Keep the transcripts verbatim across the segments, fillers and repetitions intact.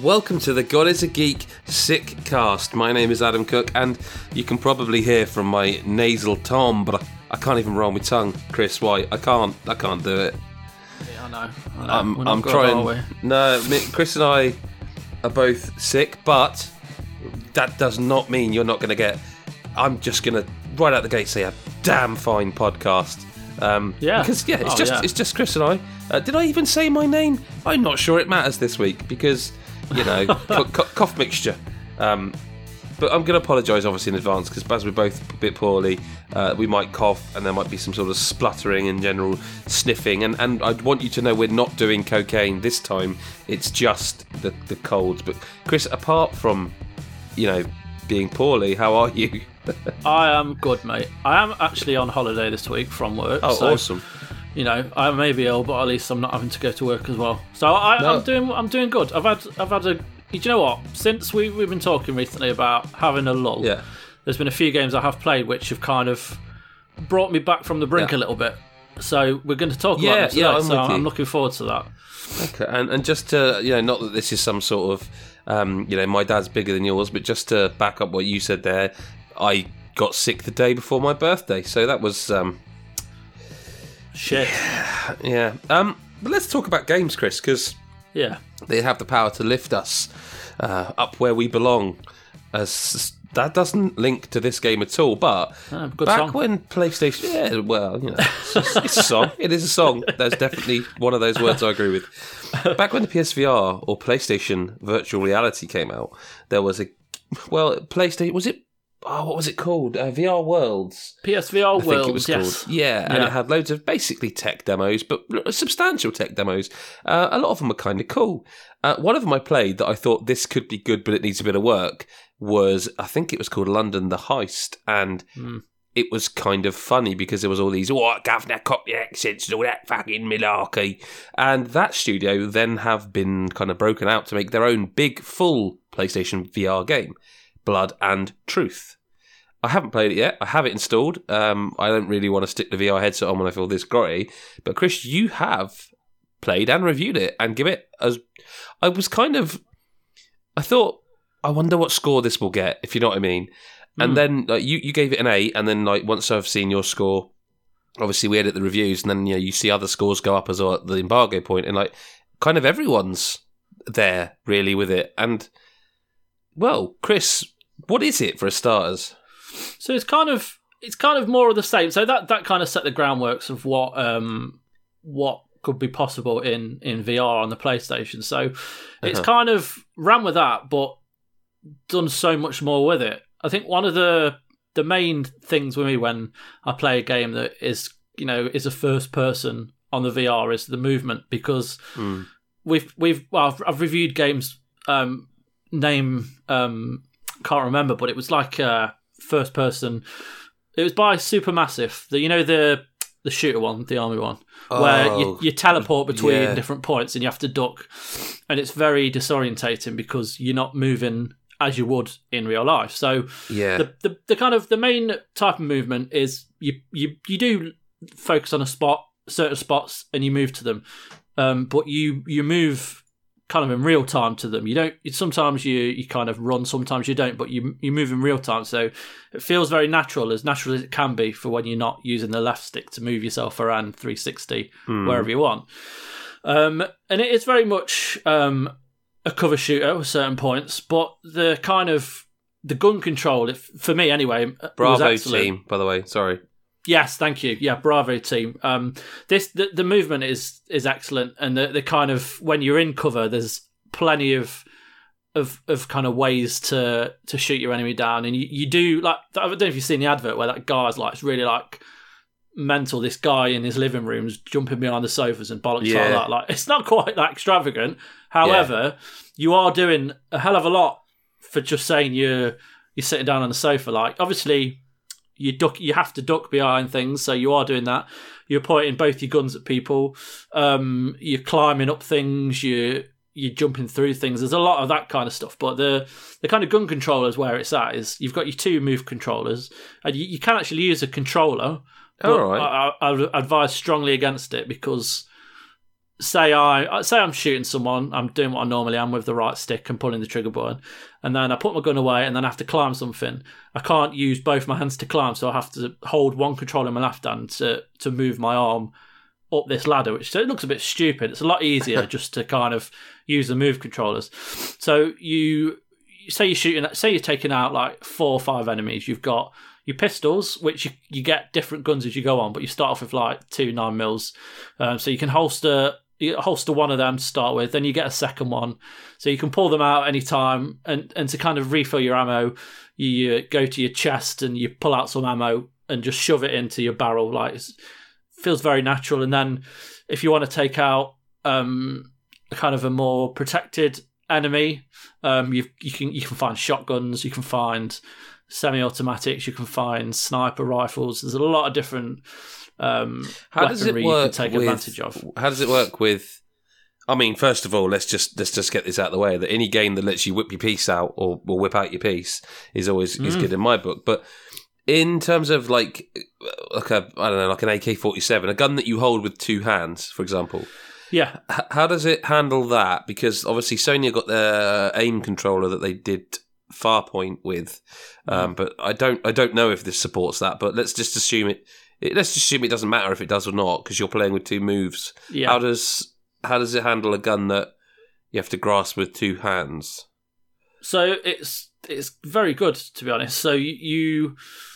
Welcome to the God is a Geek Sick Cast. My name is Adam Cook, and you can probably hear from my nasal timbre. I can't even roll my tongue, Chris. Why? I can't. I can't do it. Yeah, I know. I know. I'm, We're not I'm good, trying. are we? No, me, Chris and I are both sick, but that does not mean you're not going to get. I'm just going to right out the gate say a damn fine podcast. Um, Yeah. Because yeah, it's Oh, just yeah. it's just Chris and I. Uh, did I even say my name? I'm not sure it matters this week because you know co- co- cough mixture. Um, but I'm going to apologise obviously in advance because as we're both a bit poorly, uh, we might cough and there might be some sort of spluttering and general sniffing. And, and I'd want you to know we're not doing cocaine this time. It's just the the colds. But Chris, apart from you know being poorly, how are you? I am good, mate. I am actually on holiday this week from work. Oh, so, awesome! You know, I may be ill, but at least I'm not having to go to work as well. So I, No. I'm doing, I'm doing good. I've had, I've had a. Do you know what? Since we we've been talking recently about having a lull, Yeah. there's been a few games I have played which have kind of brought me back from the brink Yeah. a little bit. So we're going to talk Yeah, about them yeah, today. I'm so with you. I'm looking forward to that. Okay, and and just to you know, not that this is some sort of um, you know, my dad's bigger than yours, but just to back up what you said there, I got sick the day before my birthday, so that was um, Shit. yeah. Um, but let's talk about games, Chris, because Yeah. they have the power to lift us uh, up where we belong. As that doesn't link to this game at all, but Ah, good back song. when PlayStation, yeah, well, you know, it's, it's a song. It is a song. There's definitely one of those words I agree with. Back when the P S V R or PlayStation Virtual Reality came out, there was a well, PlayStation was it? Oh, what was it called? Uh, V R Worlds. P S V R I think Worlds, it was yes. called. Yeah, and Yeah. it had loads of basically tech demos, but substantial tech demos. Uh, a lot of them were kind of cool. Uh, one of them I played that I thought this could be good, but it needs a bit of work was, I think it was called London the Heist, and Mm. it was kind of funny because there was all these, what, governor, copy accents and all that fucking malarkey. And that studio then have been kind of broken out to make their own big, full PlayStation V R game, Blood and Truth. I haven't played it yet. I have it installed. Um, I don't really want to stick the V R headset on when I feel this grotty. But Chris, you have played and reviewed it and give it as... I was kind of... I thought, I wonder what score this will get, if you know what I mean. And Mm. then like, you, you gave it an eight, and then like once I've seen your score, obviously we edit the reviews, and then you know you see other scores go up as well at the embargo point, and like kind of everyone's there really with it. And well, Chris, what is it for starters? So it's kind of it's kind of more of the same. So that, that kind of set the groundworks of what um what could be possible in, in V R on the PlayStation. So it's Uh-huh. kind of ran with that, but done so much more with it. I think one of the the main things with me when I play a game that is you know is a first person on the V R is the movement, because Mm. we've we've well I've, I've reviewed games um name um can't remember, but it was like uh first person. It was by Supermassive, the you know the the shooter one, the army one, where you, Oh, you teleport between yeah. different points and you have to duck, and it's very disorientating because you're not moving as you would in real life. So Yeah. the, the the kind of the main type of movement is you you you do focus on a spot, certain spots, and you move to them, um, but you you move kind of in real time to them. You don't. Sometimes you you kind of run, sometimes you don't, but you you move in real time. So it feels very natural, as natural as it can be for when you're not using the left stick to move yourself around three sixty Hmm. wherever you want. Um, and it is very much um, a cover shooter with certain points, but the kind of the gun control, if, for me anyway, was Bravo excellent. team, by the way. Sorry. Yes, thank you. Yeah, bravo team. Um, this the, the movement is is excellent, and the the kind of when you're in cover, there's plenty of of of kind of ways to to shoot your enemy down, and you, you do like I don't know if you've seen the advert where that guy's like it's really like mental. This guy in his living room's jumping behind the sofas and bollocks Yeah. like that. Like it's not quite that extravagant. However, you are doing a hell of a lot for just saying you're you're sitting down on the sofa. Like obviously. You duck. You have to duck behind things, so you are doing that. You're pointing both your guns at people. Um, you're climbing up things. You you're jumping through things. There's a lot of that kind of stuff. But the the kind of gun controllers where it's at is you've got your two move controllers, and you, you can actually use a controller. But All right. I, I, I would advise strongly against it because say I say I'm shooting someone, I'm doing what I normally am with the right stick and pulling the trigger button, and then I put my gun away and then I have to climb something. I can't use both my hands to climb, so I have to hold one control in my left hand to to move my arm up this ladder, which so it looks a bit stupid. It's a lot easier just to kind of use the move controllers. So you say you're shooting, say you're taking out like four or five enemies. You've got your pistols, which you, you get different guns as you go on, but you start off with like two nine mils, um, so you can holster. You holster one of them to start with, then you get a second one, so you can pull them out any time. And, and to kind of refill your ammo, you uh, go to your chest and you pull out some ammo and just shove it into your barrel. Like it feels very natural. And then if you want to take out um, kind of a more protected enemy, um, you you can you can find shotguns, you can find semi-automatics, you can find sniper rifles. There's a lot of different. Um, how does it work you can take with, advantage of. How does it work with? I mean, first of all, let's just let's just get this out of the way. That any game that lets you whip your piece out or, or whip out your piece is always mm. is good in my book. But in terms of like like a I don't know like an A K forty-seven, a gun that you hold with two hands, for example. Yeah. H- how does it handle that? Because obviously Sony got their aim controller that they did Farpoint with, um, mm. but I don't I don't know if this supports that. But let's just assume it. It, let's just assume it doesn't matter if it does or not because you're playing with two moves. Yeah. How does how does it handle a gun that you have to grasp with two hands? So it's it's very good, to be honest. So you, you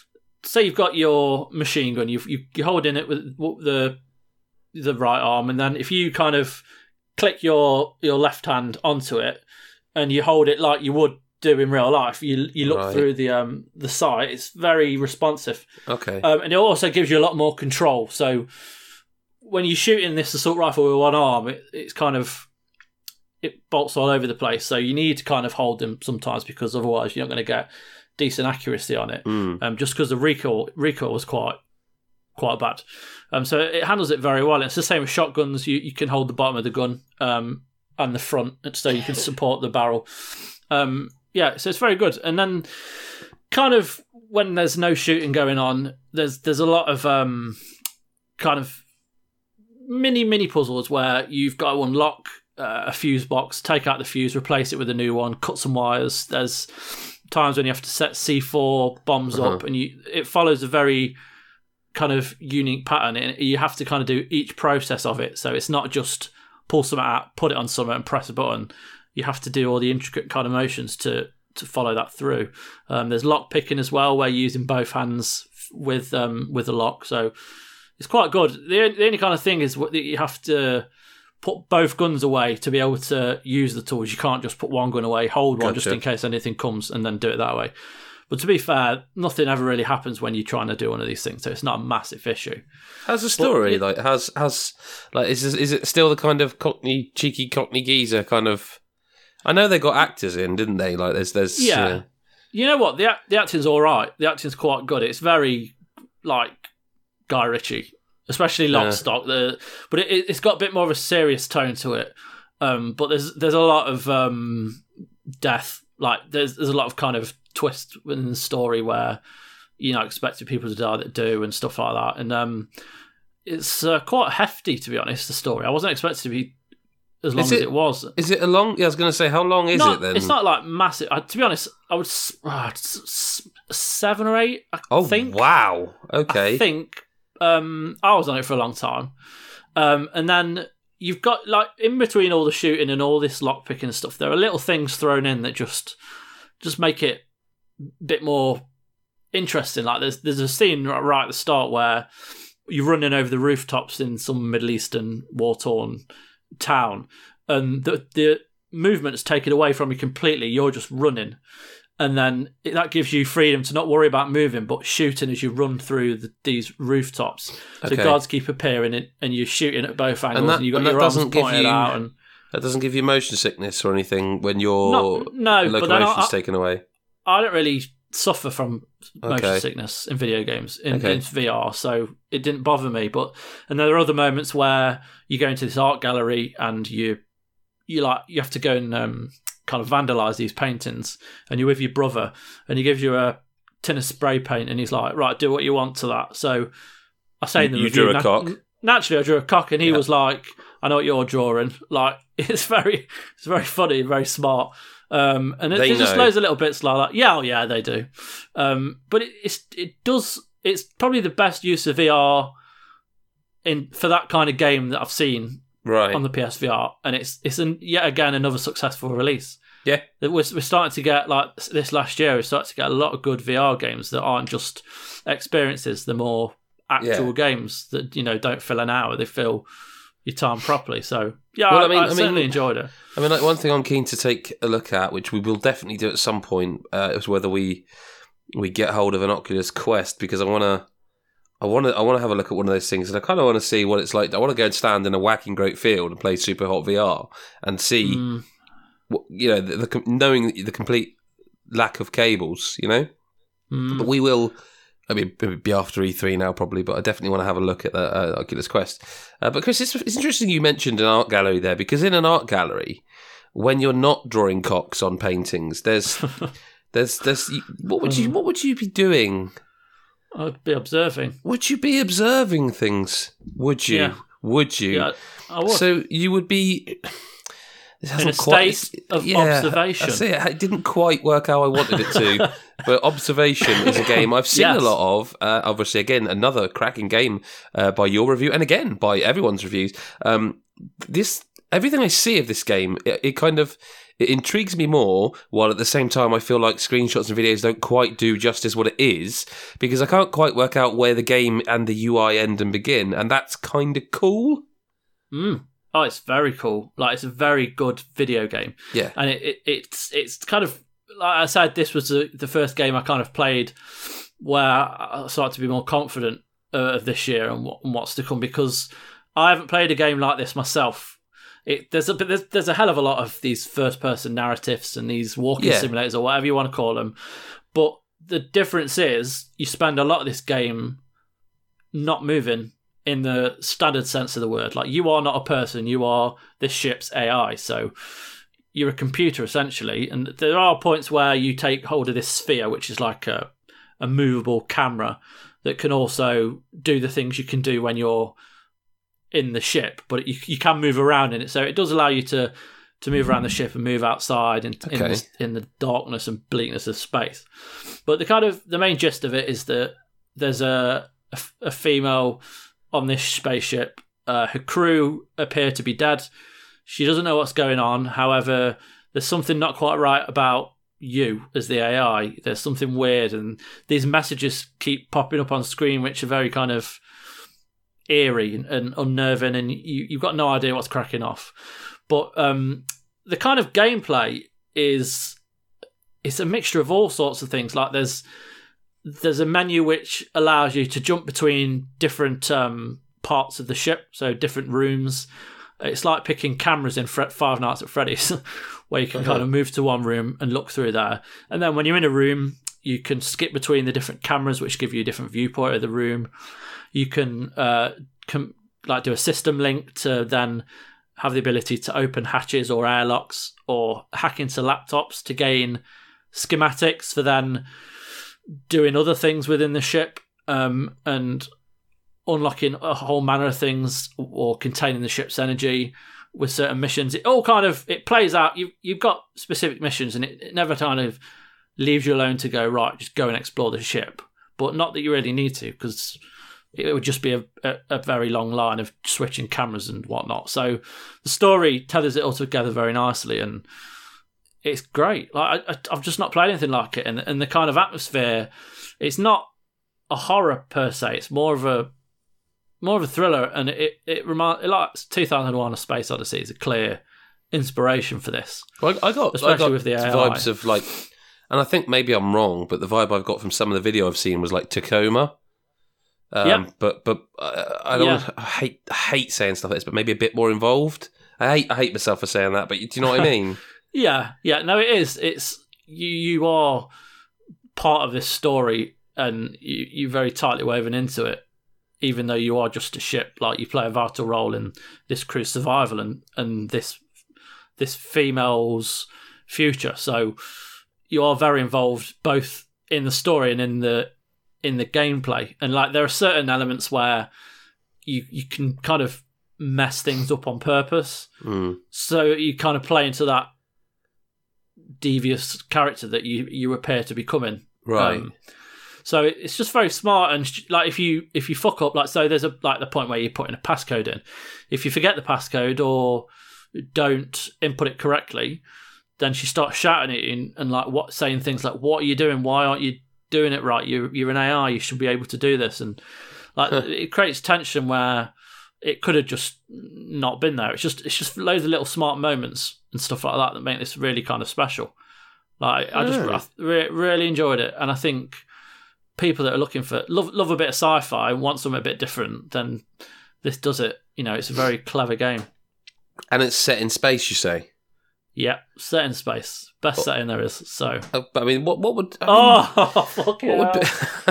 say you've got your machine gun, you you you're holding it with the the right arm, and then if you kind of click your your left hand onto it and you hold it like you would do in real life, you you look right. through the um the sight. It's very responsive. Okay, um, and it also gives you a lot more control. So when you're shooting this assault rifle with one arm, it, it's kind of it bolts all over the place. So you need to kind of hold them sometimes because otherwise you're not going to get decent accuracy on it. Mm. Um, just because the recoil recoil was quite quite bad. Um, so it handles it very well. It's the same with shotguns. You you can hold the bottom of the gun um and the front, so you can support the barrel. Um. Yeah, so it's very good. And then kind of when there's no shooting going on, there's there's a lot of um, kind of mini, mini puzzles where you've got to unlock uh, a fuse box, take out the fuse, replace it with a new one, cut some wires. There's times when you have to set C four bombs uh-huh. up, and you it follows a very kind of unique pattern. And you have to kind of do each process of it. So it's not just pull something out, put it on something and press a button. You have to do all the intricate kind of motions to to follow that through. Um, there's lock picking as well, where you're using both hands with um, with the lock. So it's quite good. The, the only kind of thing is that you have to put both guns away to be able to use the tools. You can't just put one gun away, hold one Gotcha. just in case anything comes, and then do it that way. But to be fair, nothing ever really happens when you're trying to do one of these things, so it's not a massive issue. How's the story? But, like, how's how's like is this, is it still the kind of Cockney cheeky Cockney geezer kind of? I know they got actors in, didn't they? Like, there's, there's. Yeah. Uh... You know what? The the acting's all right. The acting's quite good. It's very like Guy Ritchie, especially Lockstock. Yeah. The but it, it's got a bit more of a serious tone to it. Um, but there's there's a lot of um, death. Like there's there's a lot of kind of twist in the story where you know expected people to die that do and stuff like that. And um, it's uh, quite hefty, to be honest. The story I wasn't expecting to be. As long it, as it was. Is it a long... Yeah, I was going to say, how long is not, it then? It's not like massive. I, to be honest, I would... Uh, seven or eight, I oh, think. wow. Okay. I think. Um, I was on it for a long time. Um, and then you've got, like, in between all the shooting and all this lockpicking and stuff, there are little things thrown in that just just make it a bit more interesting. Like, there's, there's a scene right at the start where you're running over the rooftops in some Middle Eastern war-torn town, and the the movement's taken away from you completely. You're just running, and then it, that gives you freedom to not worry about moving, but shooting as you run through the, these rooftops. So okay. guards keep appearing, and, and you're shooting at both angles, and, that, and you've got and your arms pointed you, out. And that doesn't give you motion sickness or anything when your not, no, locomotion's but I, taken away. I don't really suffer from motion okay. sickness in video games in, okay. in V R, so it didn't bother me. But and there are other moments where you go into this art gallery and you you like you have to go and um, kind of vandalize these paintings, and you're with your brother, and he gives you a tin of spray paint, and he's like, "Right, do what you want to that." So I say in the you review, drew a nat- cock. Naturally, I drew a cock, and he yeah. was like, I know what you're drawing. Like, it's very, it's very funny, very smart. Um, and it, They there's just know. loads of little bits like that. Yeah, oh, yeah, they do. Um, but it, it's it does. It's probably the best use of V R in for that kind of game that I've seen Right. on the P S V R, and it's it's an, yet again another successful release. Yeah. We're, we're starting to get, like this last year, we're starting to get a lot of good V R games that aren't just experiences. They're more actual Yeah. games that, you know, don't fill an hour. They fill your time properly. So yeah, Well, I, I mean- I, I mean- certainly enjoyed it. I mean, like one thing I'm keen to take a look at, which we will definitely do at some point, uh, is whether we we get hold of an Oculus Quest, because I want to, I want to, I want to have a look at one of those things, and I kind of want to see what it's like. I want to go and stand in a whacking great field and play Super Hot V R and see, Mm. what, you know, the, the knowing the complete lack of cables, you know. Mm. But we will. I mean, it'd be after E three now, probably, but I definitely want to have a look at the uh, Oculus Quest. Uh, but Chris, it's, it's interesting you mentioned an art gallery there, because in an art gallery, when you're not drawing cocks on paintings, there's, there's, there's. What would you, what would you be doing? I'd be observing. Would you be observing things? Would you? Yeah. Would you? Yeah, I would. So you would be. This In a hasn't quite- state of yeah, observation. I see it. It didn't quite work how I wanted it to. But Observation is a game I've seen Yes. a lot of. Uh, obviously, again, another cracking game uh, by your review, and again by everyone's reviews. Um, this everything I see of this game, it, it kind of it intrigues me more. While at the same time, I feel like screenshots and videos don't quite do justice what it is, because I can't quite work out where the game and the U I end and begin, and that's kind of cool. Mm. Oh, it's very cool. Like, it's a very good video game. Yeah. And it, it it's it's kind of, like I said, this was the, the first game I kind of played where I started to be more confident uh, of this year and, what, and what's to come, because I haven't played a game like this myself. It, there's a there's, there's a hell of a lot of these first person narratives and these walking Yeah. simulators or whatever you want to call them, but the difference is you spend a lot of this game not moving in the standard sense of the word. Like, you are not a person, you are this ship's A I. So you're a computer essentially, and there are points where you take hold of this sphere, which is like a, a movable camera that can also do the things you can do when you're in the ship, but you, you can move around in it. So it does allow you to to move around the ship and move outside in, in, Okay. the, in the darkness and bleakness of space. But the kind of the main gist of it is that there's a a, a female on this spaceship. Uh, her crew appear to be dead. She doesn't know what's going on. However, there's something not quite right about you as the A I. There's something weird, and these messages keep popping up on screen, which are very kind of eerie and, and unnerving, and you, you've got no idea what's cracking off. But um, the kind of gameplay is it's a mixture of all sorts of things. Like, there's there's a menu which allows you to jump between different um, parts of the ship, so different rooms. It's like picking cameras in Fre- Five Nights at Freddy's, where you can Uh-huh. kind of move to one room and look through there. And then when you're in a room, you can skip between the different cameras, which give you a different viewpoint of the room. You can, uh, com- like do a system link to then have the ability to open hatches or airlocks, or hack into laptops to gain schematics for then doing other things within the ship, um, and unlocking a whole manner of things, or containing the ship's energy with certain missions. It all kind of it plays out. You you've got specific missions, and it, it never kind of leaves you alone to go, right, just go and explore the ship. But not that you really need to, because it would just be a, a, a very long line of switching cameras and whatnot. So the story tethers it all together very nicely, and it's great. Like, I, I've just not played anything like it, and, and the kind of atmosphere. It's not a horror per se. It's more of a more of a thriller, and it it reminds like two thousand one: A Space Odyssey is a clear inspiration for this. Well, I I got, Especially I got with the A I. vibes of like, and I think maybe I'm wrong, but the vibe I've got from some of the video I've seen was like Tacoma. Um, Yeah. But but uh, I don't. Yeah. I hate I hate saying stuff like this, but maybe a bit more involved. I hate I hate myself for saying that, but do you know what I mean? Yeah, yeah, no, it is. It's you. You are part of this story, and you, you're very tightly woven into it. Even though you are just a ship, like, you play a vital role in this crew's survival and and this this female's future. So you are very involved both in the story and in the in the gameplay. And like, there are certain elements where you you can kind of mess things up on purpose. Mm. So you kind of play into that devious character that you, you appear to be becoming. Right. Um, so it's just very smart, and like if you if you fuck up, like so there's a like the point where you're putting a passcode in. If you forget the passcode or don't input it correctly, then she starts shouting at you and, and like what saying things like, "What are you doing? Why aren't you doing it right? You're you're an A I. You should be able to do this." And like it creates tension where it could have just not been there. It's just it's just loads of little smart moments and stuff like that that make this really kind of special. Like I just Yeah. I re- really enjoyed it, and I think people that are looking for love love a bit of sci-fi, want something a bit different, then this does it. You know, it's a very clever game. And it's set in space, you say? Yeah, set in space, best What? setting there is. So, Uh, but I mean, what what would? I mean, oh fuck what would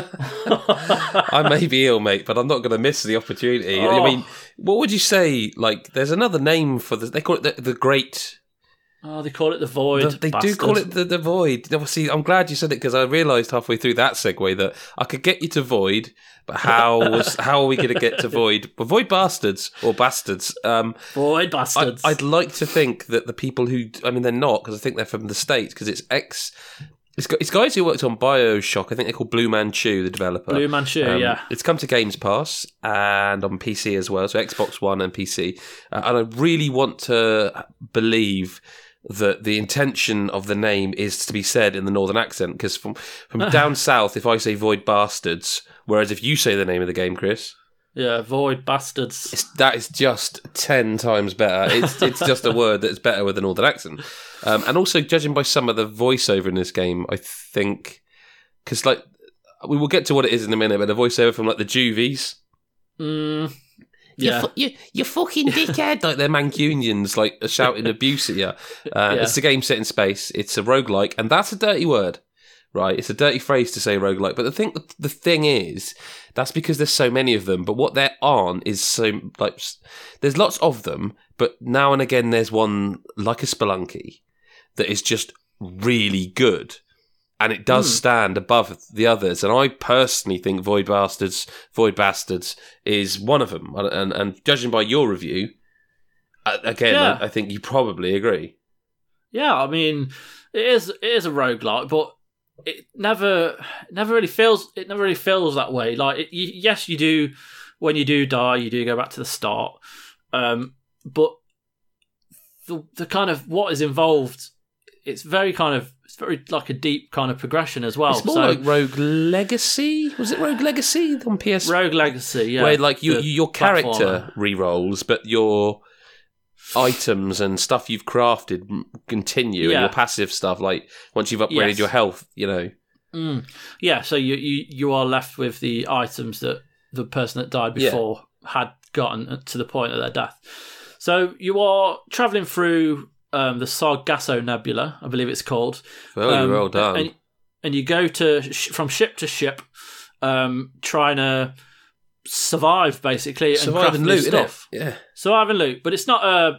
yeah. be- I may be ill, mate, but I'm not going to miss the opportunity. I Oh. mean, what would you say? Like, there's another name for this. They call it the, the Great. Oh, they call it the Void. The- they do bastard. call it the, the Void. Now, see, I'm glad you said it because I realised halfway through that segue that I could get you to Void, but how was how are we going to get to Void? Well, Void bastards or bastards. Um, Void I, bastards. I'd like to think that the people who, I mean, they're not because I think they're from the States because it's ex. It's, got, it's guys who worked on Bioshock. I think they're called Blue Manchu, the developer. Blue Manchu, Um, yeah. It's come to Games Pass and on P C as well, so Xbox One and P C. Uh, and I really want to believe that the intention of the name is to be said in the northern accent, because from, from down south, if I say Void Bastards, whereas if you say the name of the game, Chris, Yeah, Void bastards. it's, that is just ten times better. It's it's just a word that's better with a northern accent. Um, and also, judging by some of the voiceover in this game, I think, because like we will get to what it is in a minute, but the voiceover from like the Juvies, Mm, you, yeah. fu- you, you fucking dickhead, like they're Mancunians, like shouting abuse at you. Uh, Yeah. It's a game set in space. It's a roguelike, and that's a dirty word, right? It's a dirty phrase to say roguelike. But the thing, the thing is, that's because there's so many of them. But what there aren't is so like s- there's lots of them, but now and again there's one like a Spelunky that is just really good. And it does Hmm. stand above the others. And I personally think Void Bastards, Void Bastards is one of them. And, and, and judging by your review, uh, again, Yeah. I, I think you probably agree. Yeah, I mean, it is it is a roguelike, but it never never really feels it never really feels that way. Like, it, you, yes, you do when you do die, you do go back to the start, um, but the the kind of what is involved, it's very kind of it's very like a deep kind of progression as well. It's more so, like Rogue Legacy. Was it Rogue Legacy on P S? Rogue Legacy, yeah, Where like you, the your character platformer. re-rolls, but your items and stuff you've crafted m- continue, and Yeah. your passive stuff, like once you've upgraded Yes. your health, you know. Mm. Yeah, so you, you you are left with the items that the person that died Yeah. before had gotten to the point of their death. So you are travelling through um, the Sargasso Nebula, I believe it's called. Very Um, well done. And, and you go to sh- from ship to ship, um, trying to survive basically and Survive craft and new loot, innit? stuff. Yeah. Survive and loot, but it's not a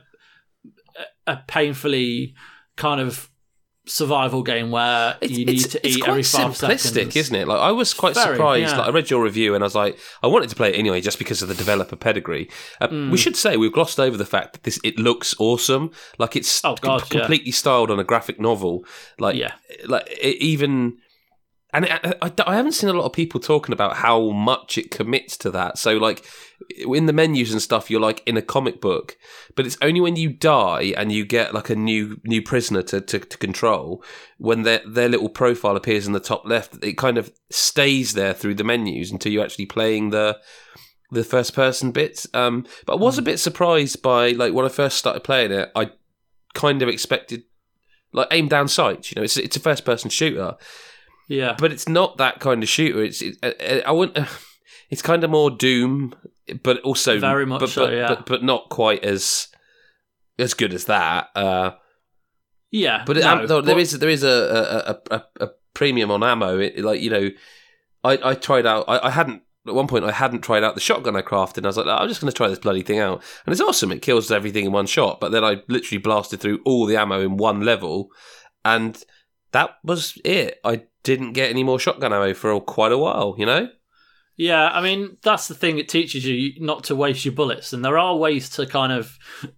a painfully kind of survival game where It's, you need it's, to it's eat quite every five simplistic, seconds. isn't it? Like I was quite Very, surprised. yeah. Like I read your review and I was like, I wanted to play it anyway, just because of the developer pedigree. Uh, Mm. We should say we've glossed over the fact that this it looks awesome. Like it's Oh, God, com- yeah. completely styled on a graphic novel. Like Yeah. like it even. And I, I, I haven't seen a lot of people talking about how much it commits to that. So, like, in the menus and stuff, you're like in a comic book, but it's only when you die and you get like a new new prisoner to, to, to control, when their their little profile appears in the top left, it kind of stays there through the menus until you're actually playing the the first person bits. Um, but I was a bit surprised by like when I first started playing it. I kind of expected like aim down sights. You know, it's it's a first person shooter. Yeah. But it's not that kind of shooter. It's it, I, I wouldn't. It's kind of more Doom, but also Very much but, so, but, yeah. but, but not quite as as good as that. Uh, Yeah. but, it, no, um, though, there but- is there is a a, a, a premium on ammo. It, like you know, I, I tried out. I, I hadn't at one point. I hadn't tried out the shotgun I crafted. And I was like, I'm just going to try this bloody thing out, and it's awesome. It kills everything in one shot. But then I literally blasted through all the ammo in one level, and that was it. I didn't get any more shotgun ammo for quite a while. You know. Yeah, I mean, that's the thing. It teaches you not to waste your bullets. And there are ways to kind of,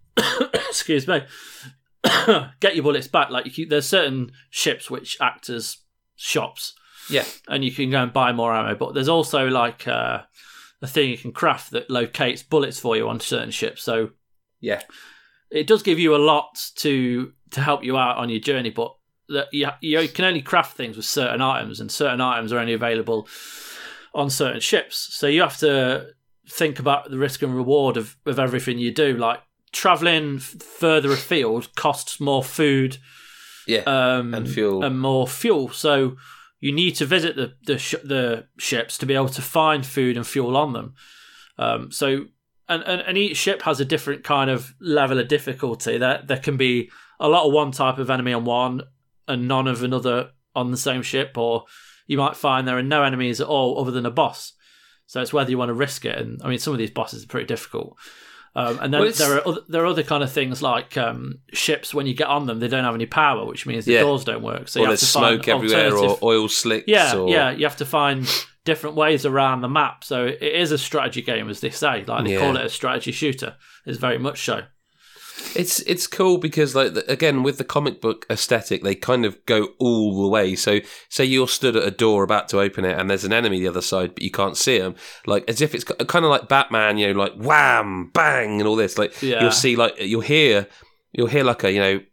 excuse me, get your bullets back. Like, you, there's certain ships which act as shops. Yeah. And you can go and buy more ammo. But there's also, like, uh, a thing you can craft that locates bullets for you on certain ships. So, yeah, it does give you a lot to to help you out on your journey. But that you, you can only craft things with certain items, and certain items are only available on certain ships. So you have to think about the risk and reward of, of everything you do. Like, travelling f- further afield costs more food, yeah, um, and fuel, and more fuel. So you need to visit the the, sh- the ships to be able to find food and fuel on them. Um, so and, and and each ship has a different kind of level of difficulty. There there can be a lot of one type of enemy on one and none of another on the same ship, or you might find there are no enemies at all other than a boss. So it's whether you want to risk it. And I mean, some of these bosses are pretty difficult. Um, and then well, there are other, there are other kind of things like um, ships. When you get on them, they don't have any power, which means the yeah. doors don't work. So or you have there's to find smoke everywhere, or oil slicks. Yeah, or... yeah. You have to find different ways around the map. So it is a strategy game, as they say. Like they yeah. call it a strategy shooter. It's very much so. It's it's cool because, like, again, with the comic book aesthetic, they kind of go all the way. So, say you're stood at a door about to open it, and there's an enemy the other side, but you can't see them. Like, as if it's kind of like Batman, you know, like wham, bang, and all this. Like, yeah. you'll see, like, you'll hear, you'll hear like a, you know,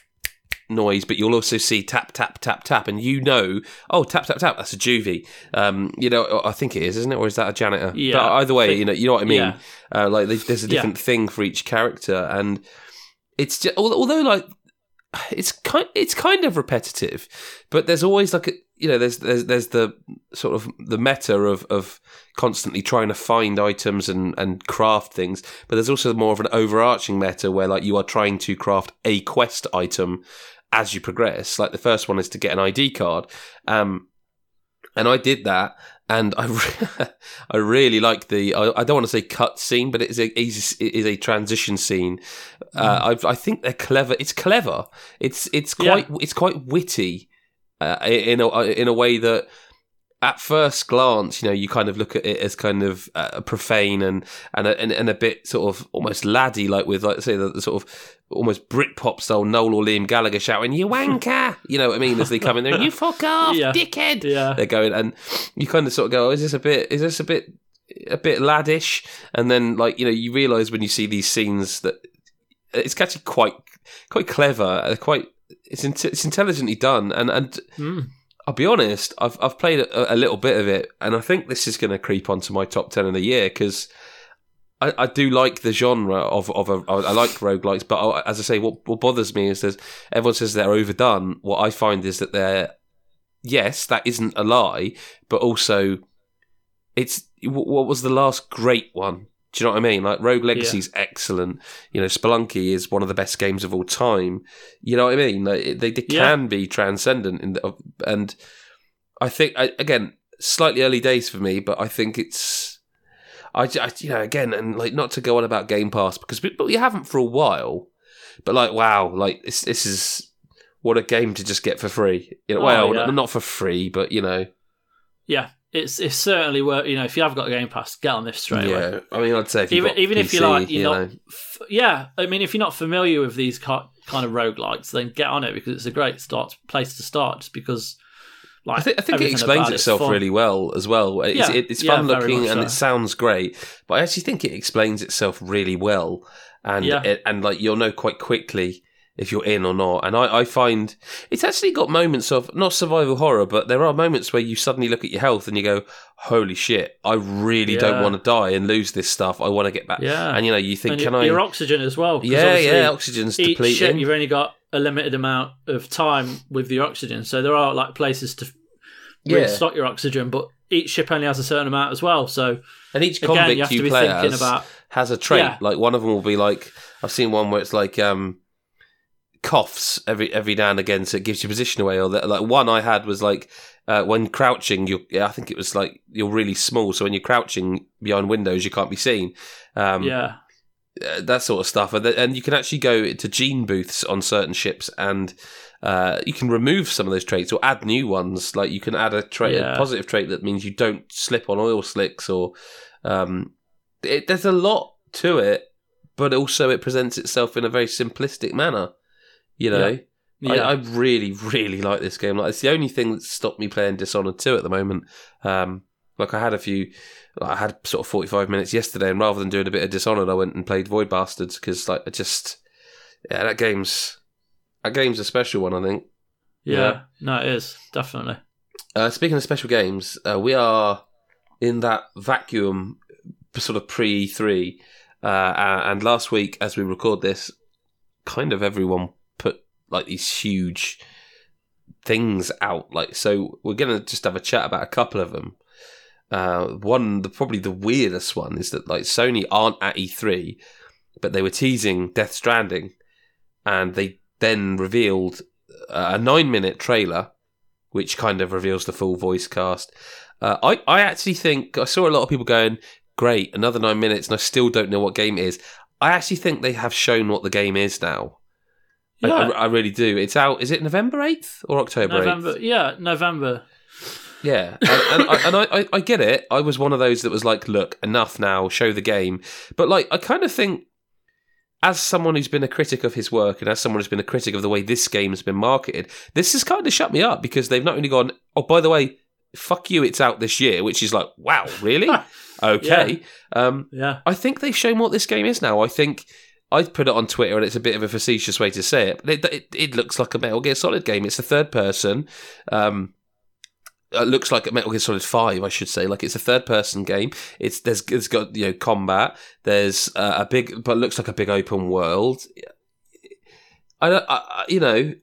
noise, but you'll also see tap, tap, tap, tap, and you know, oh, tap, tap, tap, that's a juvie. Um, you know, I think it is, isn't it, or is that a janitor? Yeah. But either way, you know, you know what I mean. Yeah. Uh, like, there's a different yeah. thing for each character, and it's just, although like it's kind it's kind of repetitive, but there's always like a, you know there's there's there's the sort of the meta of of constantly trying to find items and and craft things, but there's also more of an overarching meta where like you are trying to craft a quest item as you progress. Like the first one is to get an I D card, um, and I did that. And I, re- I really like the. I, I don't want to say cut scene, but it is a it is a transition scene. Uh, I, I think they're clever. It's clever. It's it's quite yeah. it's quite witty, uh, in a in a way that at first glance, you know, you kind of look at it as kind of uh, profane and and a, and and a bit sort of almost laddie, like with like say the, the sort of almost Britpop style Noel or Liam Gallagher shouting "You wanker," you know what I mean? As they come in there, "You fuck off, yeah. dickhead." Yeah, they're going, and you kind of sort of go, oh, "Is this a bit? Is this a bit, a bit laddish?" And then, like, you know, you realise when you see these scenes that it's actually quite quite clever, quite it's in, it's intelligently done, and and. Mm. I'll be honest, I've I've played a, a little bit of it, and I think this is going to creep onto my top ten of the year because I, I do like the genre of of a, I like roguelikes, but I, as I say, what, what bothers me is there's everyone says they're overdone. What I find is that they're yes, that isn't a lie, but also it's what was the last great one? Do you know what I mean? Like Rogue Legacy's yeah. excellent. You know, Spelunky is one of the best games of all time. You know what I mean? Like, they, they can yeah. be transcendent, in the, and I think I, again, slightly early days for me, but I think it's, I, I you know again, and like not to go on about Game Pass because but we haven't for a while, but like wow, like this this is what a game to just get for free. You know, oh, well, yeah. not for free, but you know, yeah. It's it's certainly worth, you know, if you have got a Game Pass, get on this straight yeah. away. I mean, I'd say if you've even got even P C, if you're like you're you not, know. f- yeah. I mean, if you're not familiar with these kind of roguelikes, then get on it because it's a great start place to start. Just because, like, I think, I think it explains itself it really well as well. It's, yeah, it, it's yeah, fun looking and so. It sounds great, but I actually think it explains itself really well, and yeah. it, and like you'll know quite quickly if you're in or not. And I, I find it's actually got moments of, not survival horror, but there are moments where you suddenly look at your health and you go, holy shit, I really yeah. don't want to die and lose this stuff. I want to get back. Yeah. And, you know, you think, and can your, I... Your oxygen as well. Yeah, yeah, oxygen's each depleting. Ship, you've only got a limited amount of time with your oxygen. So there are, like, places to yeah. restock your oxygen, but each ship only has a certain amount as well. So and each convict again, you, have you to be play thinking as about, has a trait. Yeah. Like, one of them will be like... I've seen one where it's like... um coughs every every now and again, so it gives your position away. Or that, like one I had was like uh, when crouching, you I think it was like you're really small, so when you're crouching behind windows, you can't be seen. Um, yeah, uh, that sort of stuff, and, th- and you can actually go to gene booths on certain ships and Uh, you can remove some of those traits or add new ones. Like you can add a trait, Yeah. a positive trait that means you don't slip on oil slicks, or um, it, there's a lot to it, but also it presents itself in a very simplistic manner. You know, Yeah. Yeah. I, I really, really like this game. Like it's the only thing that's stopped me playing Dishonored two at the moment. Um, like I had a few, I had sort of forty-five minutes yesterday, and rather than doing a bit of Dishonored, I went and played Void Bastards because like I just, yeah, that game's. That game's a special one, I think. yeah. Yeah. No, it is definitely. Uh, speaking of special games, uh, we are in that vacuum sort of pre E three. Uh, and last week, as we record this, kind of everyone put like these huge things out. Like, so we're going to just have a chat about a couple of them. Uh, one, the, probably the weirdest one, is that like Sony aren't at E three, but they were teasing Death Stranding, and they then revealed a nine-minute trailer, which kind of reveals the full voice cast. Uh, I, I actually think, I saw a lot of people going, great, another nine minutes, and I still don't know what game it is. I actually think they have shown what the game is now. I, Yeah. I, I really do. It's out, is it November eighth or October eighth? November. Yeah, November. Yeah, and, and, I, and I, I, I get it. I was one of those that was like, look, enough now, show the game. But like, I kind of think, as someone who's been a critic of his work and as someone who's been a critic of the way this game has been marketed, this has kind of shut me up because they've not only gone, oh, by the way, fuck you, it's out this year, which is like, wow, really? Okay. Yeah. Um, yeah. I think they've shown what this game is now. I think I'd put it on Twitter, and it's a bit of a facetious way to say it, but it, it, it looks like a Metal Gear Solid game. It's a third person. Um, it looks like a Metal Gear Solid five, I should say. Like it's a third-person game. It's there's it's got you know combat. There's uh, a big, but it looks like a big open world. I, I, I you know,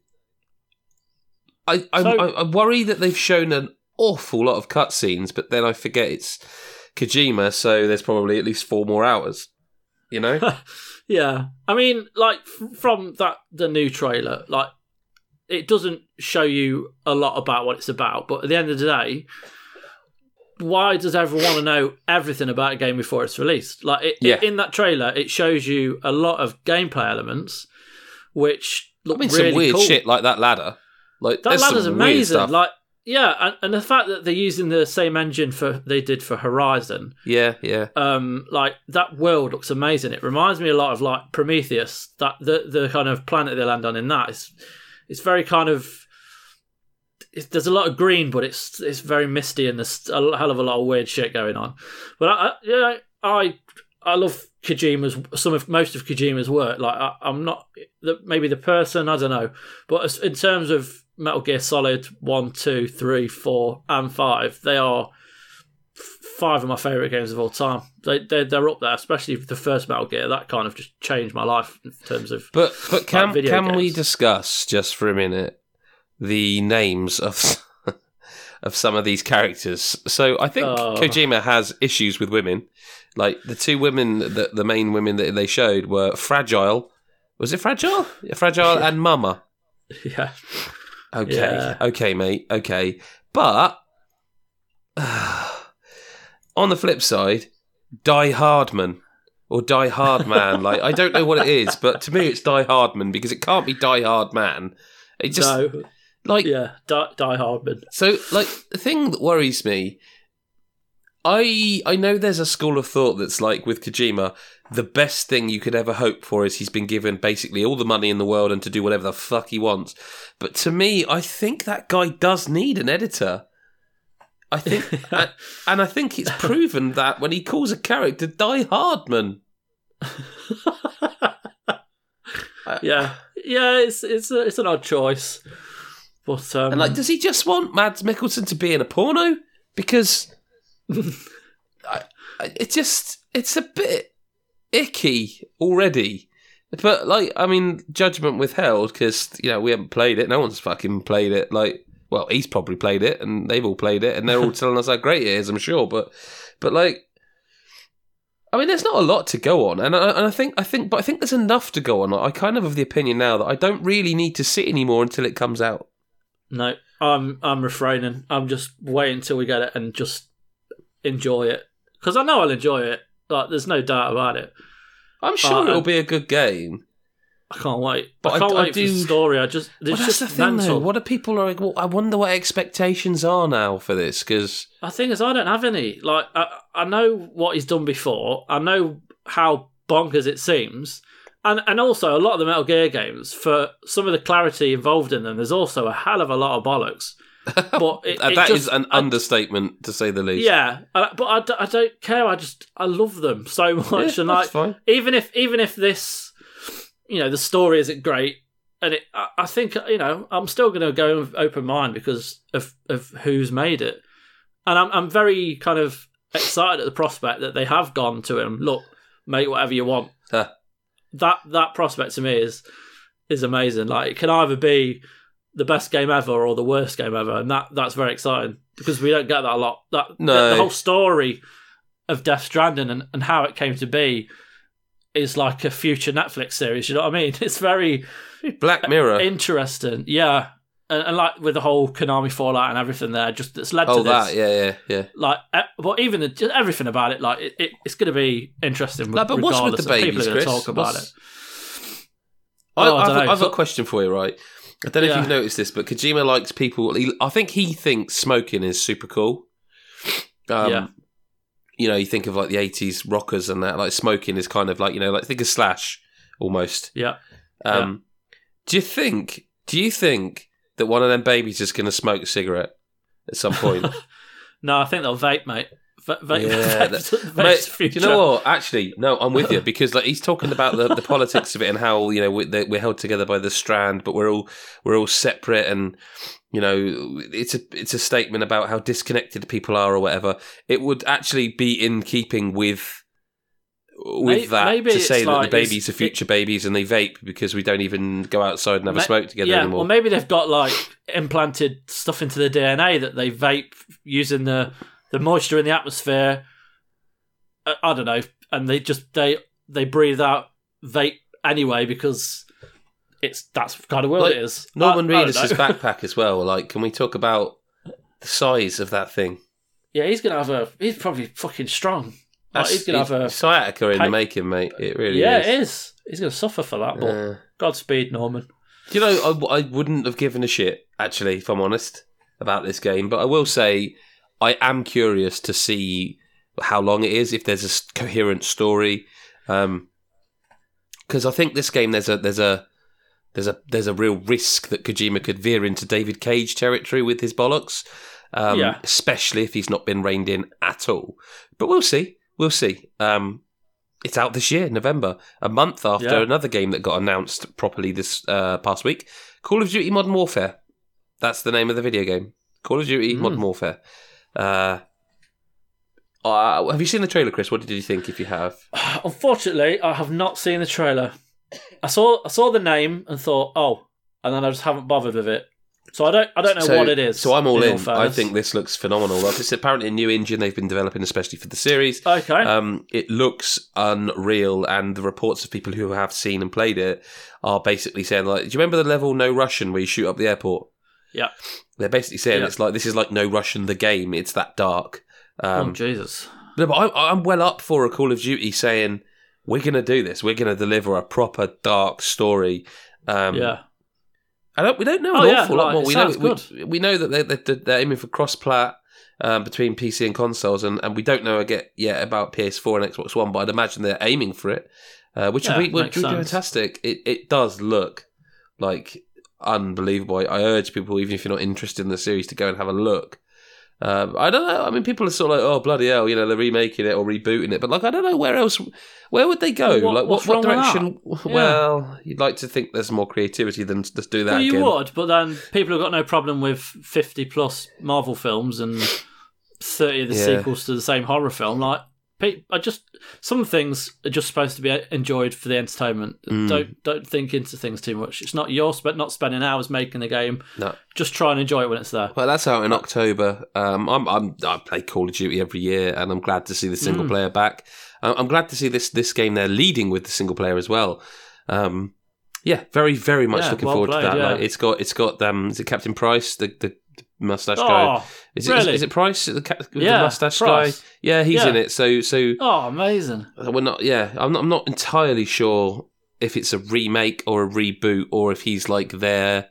I I, So- I I worry that they've shown an awful lot of cutscenes, but then I forget it's Kojima, so there's probably at least four more hours. You know? Yeah. I mean, like f- from that the new trailer, like it doesn't show you a lot about what it's about, but at the end of the day, why does everyone want to know everything about a game before it's released? Like it, Yeah. it- in that trailer, it shows you a lot of gameplay elements, which look I mean, really some weird cool. shit like that ladder. Like That there's ladder's some weird amazing. stuff. Like, yeah, and, and the fact that they're using the same engine for they did for Horizon, yeah, yeah. um, like that world looks amazing. It reminds me a lot of like Prometheus. That the the kind of planet they land on in that is it's very kind of it's, there's a lot of green, but it's it's very misty and there's a hell of a lot of weird shit going on. But I, I you know, I I love Kojima's some of most of Kojima's work. Like I, I'm not the, maybe the person I don't know, but as, in terms of Metal Gear Solid one, two, three, four, and five, they are f- five of my favourite games of all time. They they're, they're up there, especially the first Metal Gear. That kind of just changed my life in terms of. But but can like, video can we games. discuss just for a minute the names of of some of these characters? So I think Oh. Kojima has issues with women. Like the two women, the the main women that they showed were Fragile. Was it Fragile? Yeah, Fragile and Mama. Yeah. Okay, Yeah. okay, mate, okay. But on the flip side, Die Hardman or Die Hard Man. Like I don't know what it is, but to me it's Die Hardman because it can't be Die Hard Man. It just No. like Yeah. Die, Die Hardman. so. Like the thing that worries me. I I know there's a school of thought that's like with Kojima, the best thing you could ever hope for is he's been given basically all the money in the world and to do whatever the fuck he wants. But to me, I think that guy does need an editor. I think, and, and I think it's proven that when he calls a character Die Hardman. Yeah. Yeah. It's it's a, it's an odd choice, but um, And like, does he just want Mads Mikkelsen to be in a porno? Because I, I, it just it's a bit icky already. But like, I mean, judgment withheld because you know we haven't played it. No one's fucking played it. Like, well, he's probably played it, and they've all played it, and they're all telling us how great it is. I'm sure, but but like, I mean, there's not a lot to go on, and I, and I think I think, but I think there's enough to go on. I kind of have the opinion now that I don't really need to sit anymore until it comes out. no, I'm I'm refraining. I'm just waiting until we get it and just enjoy it because I know I'll enjoy it. Like, there's no doubt about it. I'm sure Uh, it'll be a good game. I can't wait. But I can't I- I wait for do- the story. I just, Well, it's that's just the thing, mental. though. What are people like? Well, I wonder what expectations are now for this because I think is I don't have any. Like I, I know what he's done before. I know how bonkers it seems, and and also a lot of the Metal Gear games, for some of the clarity involved in them, there's also a hell of a lot of bollocks. But it, it that just, is an I- understatement to say the least. Yeah, uh, but I, d- I don't care. I just I love them so much, Yeah, and like that's fine. even if even if this, you know, the story isn't great, and it, I, I think you know I'm still going to go with open mind because of of who's made it, and I'm I'm very kind of excited at the prospect that they have gone to him. Look, make whatever you want. Huh. That that prospect to me is is amazing. Like it can either be the best game ever or the worst game ever, and that that's very exciting because we don't get that a lot. That No. the, the whole story of Death Stranding and, and how it came to be is like a future Netflix series. You know what I mean? It's very Black Mirror. interesting, yeah. And, and like with the whole Konami fallout and everything there, just that's led oh, to this. that, yeah, yeah, yeah. Like, eh, but even the, just everything about it, like it, it, it's going to be interesting. Like, but what's with regardless the of- babies, people are going to Chris? talk about What's- it. I, Oh, I I've, don't know. I've got a So- question for you, right? I don't know if Yeah. you've noticed this, but Kojima likes people. He, I think he thinks smoking is super cool. Um, Yeah. You know, you think of like the eighties rockers and that. Like smoking is kind of like, you know, like think of Slash almost. Yeah. Um, Do you think? Do you think that one of them babies is going to smoke a cigarette at some point? No, I think they'll vape, mate. Va- vape, Yeah, vape's, that- vape's Mate, the future. do you know what? Actually, no, I'm with you because like he's talking about the, the politics of it and how you know we, that we're held together by the strand, but we're all we're all separate, and you know it's a it's a statement about how disconnected people are or whatever. It would actually be in keeping with with May- that maybe to it's say that like- the babies it's- are future babies and they vape because we don't even go outside and have a Ma- smoke together yeah, anymore. or maybe they've got like implanted stuff into the D N A that they vape using the the moisture in the atmosphere. I, I don't know, and they just they they breathe out vape anyway because it's that's kind of what Like, it is. Norman I- I don't Reedus' know. backpack as well. Like, can we talk about the size of that thing? Yeah, he's gonna have a. He's probably fucking strong. Like, That's, he's gonna have a. sciatica in pa- the making, mate. It really Yeah, is. it is. He's gonna suffer for that. But Uh, Godspeed, Norman. do you know, I, I wouldn't have given a shit, actually, if I'm honest, about this game. But I will say, I am curious to see how long it is, if there's a s- coherent story. Because I think this game, there's a there's a there's a there's a real risk that Kojima could veer into David Cage territory with his bollocks. Um, Yeah. Especially if he's not been reined in at all. But we'll see. We'll see. Um, it's out this year, November, a month after Yeah. another game that got announced properly this uh, past week. Call of Duty Modern Warfare. That's the name of the video game. Call of Duty Mm. Modern Warfare. Uh, uh, have you seen the trailer, Chris? What did you think? If you have, Unfortunately, I have not seen the trailer. I saw I saw the name and thought, oh, and then I just haven't bothered with it. So I don't I don't know So- what it is. So I'm all in. I fairness. think this looks phenomenal. Like, it's apparently a new engine they've been developing, especially for the series. Okay. Um, it looks unreal, and the reports of people who have seen and played it are basically saying, like, do you remember the level No Russian where you shoot up the airport? Yeah. They're basically saying Yeah. it's like this is like No Russian the game. It's that dark. oh Um, Jesus. no, but I, I'm well up for a Call of Duty saying we're going to do this. We're going to deliver a proper dark story. Um, Yeah. I don't. We don't know Oh, an yeah, awful lot like, more. it We know. sounds We, we know that they're, they're, they're aiming for cross-plat um, between P C and consoles, and, and we don't know yet yet about P S four and Xbox One. But I'd imagine they're aiming for it, uh, which Yeah, would be, would makes be sense. fantastic. It it does look like unbelievable. I, I urge people, even if you're not interested in the series, to go and have a look. Um, I don't know. I mean, people are sort of like, "Oh, bloody hell!" You know, they're remaking it or rebooting it. But like, I don't know where else. Where would they go? What- like, what's what, what wrong with direction? that? Yeah. Well, you'd like to think there's more creativity than just do that Well, you again. would, but then people have got no problem with fifty plus Marvel films and thirty of the Yeah. sequels to the same horror film. Like, pe- I just some things are just supposed to be enjoyed for the entertainment. Mm. Don't don't think into things too much. It's not your sp- not spending hours making the game. No. Just try and enjoy it when it's there. Well, that's out in October. Um, I'm, I'm, I play Call of Duty every year, and I'm glad to see the single Mm. player back. I'm I'm glad to see this this game there leading with the single player as well. Um, yeah, very very much Yeah, looking well forward played, to that. yeah. Like, it's got it's got um, is it Captain Price, the the mustache guy? Oh, Is it, really? is, is it Price, the, ca- with Yeah, the mustache Price. guy? Yeah, he's Yeah. in it. So so oh, amazing. we're not. Yeah, I'm not. I'm not entirely sure if it's a remake or a reboot, or if he's like their,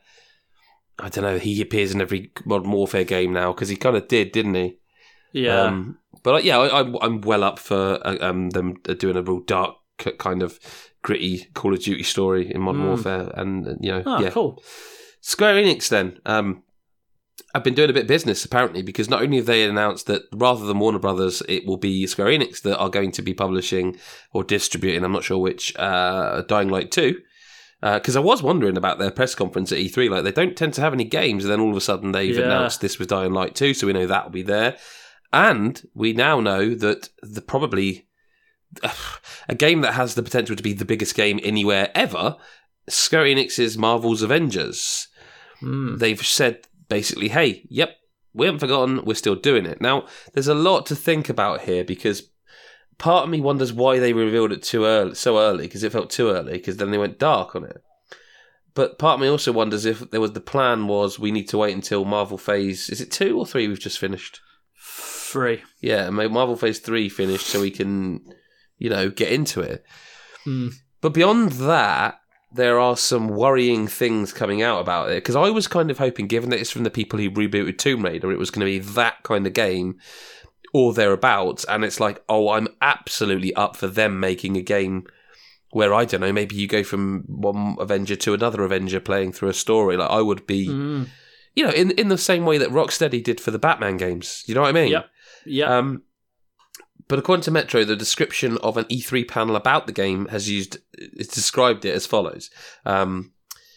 I don't know, he appears in every Modern Warfare game now, because he kind of did, didn't he? Yeah. Um, but yeah, I, I'm I'm well up for uh, um, them doing a real dark kind of gritty Call of Duty story in Modern mm. Warfare, and you know, oh, yeah, cool. Square Enix then. Um, I've been doing a bit of business apparently, because not only have they announced that rather than Warner Brothers, it will be Square Enix that are going to be publishing or distributing, I'm not sure which, uh, Dying Light two. Because uh, I was wondering about their press conference at E three, like they don't tend to have any games, and then all of a sudden they've yeah. announced this was Dying Light two, so we know that will be there. And we now know that the probably uh, a game that has the potential to be the biggest game anywhere ever, Square Enix's Marvel's Avengers. Mm. They've said basically, hey, yep, we haven't forgotten, we're still doing it. Now, there's a lot to think about here, because part of me wonders why they revealed it too early, so early, because it felt too early, because then they went dark on it. But part of me also wonders if there was the plan was we need to wait until Marvel Phase, is it two or three we've just finished? Three. Yeah, Marvel Phase three finished so we can, you know, get into it. Mm. But beyond that, there are some worrying things coming out about it, because I was kind of hoping, given that it's from the people who rebooted Tomb Raider, it was going to be that kind of game or thereabouts, and it's like, oh, I'm absolutely up for them making a game where, I don't know, maybe you go from one Avenger to another Avenger playing through a story. Like, I would be, mm. you know, in in the same way that Rocksteady did for the Batman games. You know what I mean? Yep. Yeah. Um, but according to Metro, the description of an E three panel about the game has used, it's described it as follows. Um,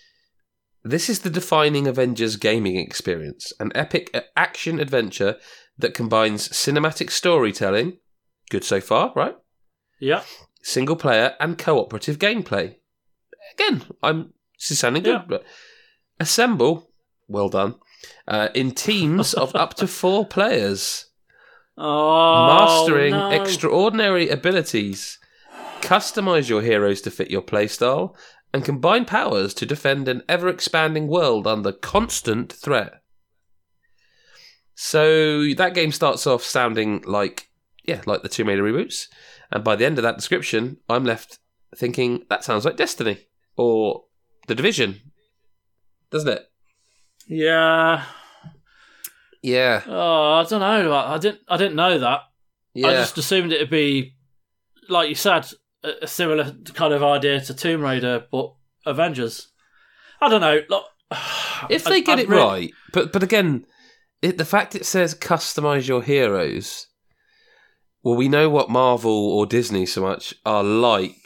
this is the defining Avengers gaming experience, an epic action adventure that combines cinematic storytelling, good so far, right? Yeah. Single player and cooperative gameplay. Again, I'm this is sounding good. Yeah. But assemble, well done, uh, in teams of up to four players. Oh, Mastering no. extraordinary abilities. Customize your heroes to fit your playstyle, and combine powers to defend an ever-expanding world under constant threat. So that game starts off sounding like, yeah, like the Tomb Raider reboots. And by the end of that description, I'm left thinking, that sounds like Destiny. Or The Division. Doesn't it? Yeah. Yeah. Oh, I don't know. I didn't. I didn't know that. Yeah. I just assumed it'd be, like you said, a, a similar kind of idea to Tomb Raider, but Avengers. I don't know. Look, if they I, get I'd it really... right, but but again, it, the fact it says customize your heroes. Well, we know what Marvel or Disney so much are like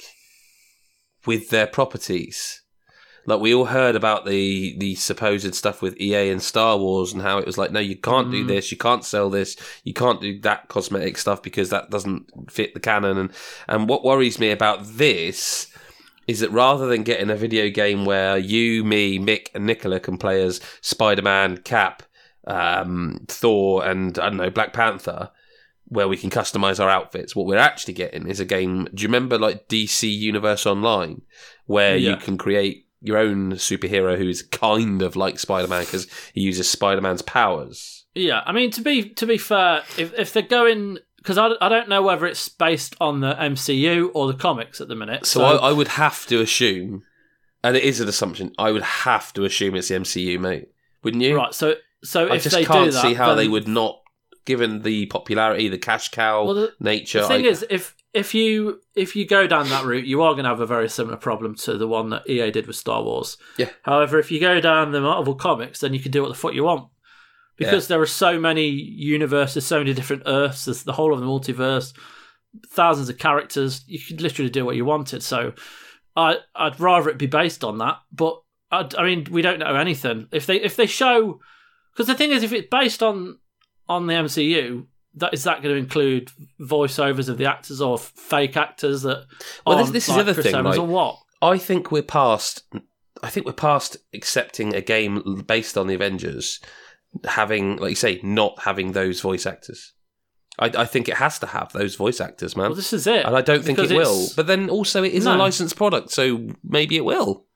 with their properties. Like, we all heard about the, the supposed stuff with E A and Star Wars, and how it was like, no, you can't do this, you can't sell this, you can't do that cosmetic stuff because that doesn't fit the canon. And, and what worries me about this is that rather than getting a video game where you, me, Mick, and Nicola can play as Spider-Man, Cap, um, Thor, and, I don't know, Black Panther, where we can customize our outfits, what we're actually getting is a game. Do you remember, like, D C Universe Online, where yeah. you can create your own superhero who's kind of like Spider-Man because he uses Spider-Man's powers? Yeah, I mean, to be to be fair, if if they're going, because I, I don't know whether it's based on the M C U or the comics at the minute. So, So, I, I would have to assume, and it is an assumption, I would have to assume it's the M C U, mate. Wouldn't you? right, so so I if just they can't do that, see how then, they would not, given the popularity, the cash cow Well, the- nature. The thing I, is, if if you if you go down that route, you are going to have a very similar problem to the one that E A did with Star Wars. Yeah. However, if you go down the Marvel comics, then you can do what the fuck you want, because Yeah. there are so many universes, so many different Earths. There's the whole of the multiverse, thousands of characters. You could literally do what you wanted. So, I I'd rather it be based on that. But I, I mean, we don't know anything. If they if they show, because the thing is, if it's based on on the M C U. That, is that going to include voiceovers of the actors or fake actors that? Well, this, aren't, this is like, the other Chris thing. Evans Like, or what? I think we're past. I think we're past accepting a game based on the Avengers having, like you say, not having those voice actors. I, I think it has to have those voice actors, man. Well, this is it, and I don't think because it will. it's- But then also, it is No. a licensed product, so maybe it will.